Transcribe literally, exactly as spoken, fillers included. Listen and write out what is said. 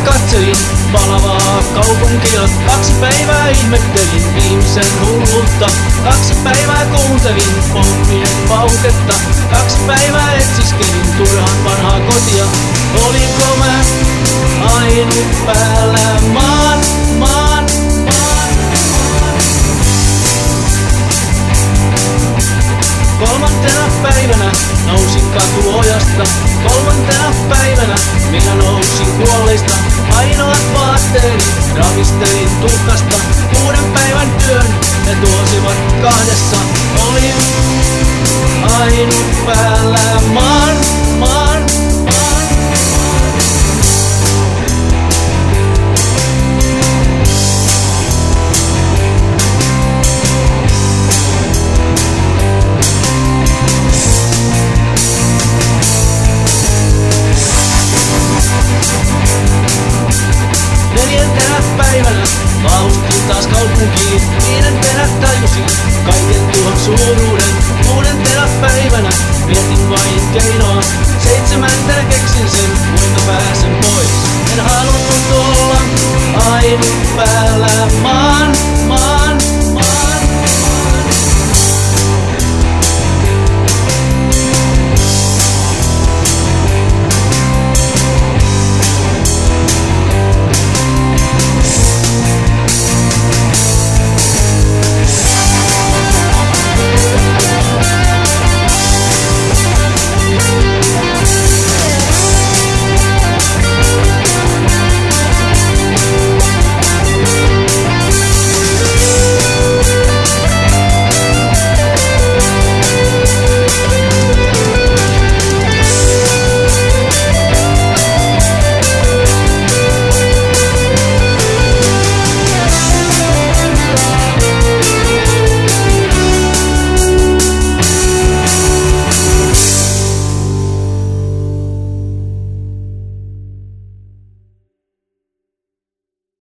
katselin palavaa kaupunkia. Kaksi päivää ihmettelin ihmisen hulluutta. Kaksi päivää kuuntelin pommien pauketta. Kaksi päivää etsiskelin turhan vanhaa kotia. Olinko mä ainut päällä maan, maan, maan? Kolmantena päivänä nousin katuojasta. Kolmantena päivänä minä nousin kuolleista. Ainoat vaatteeni ravistelin tuhkasta. Kuuden päivän työn ne tuosivat kahdessa. Olin ainut päällä maan, maan, maan. Neljäntenä päivänä maustin taas kaupunkiin. Viidentenä tajusin kaiken tuon suuruuden. Kuudentena päivänä mietin vain keinoa. Seitsemäntenä keksin sen, kuinka pääsen pois. En halunnut olla ainut päällä maan.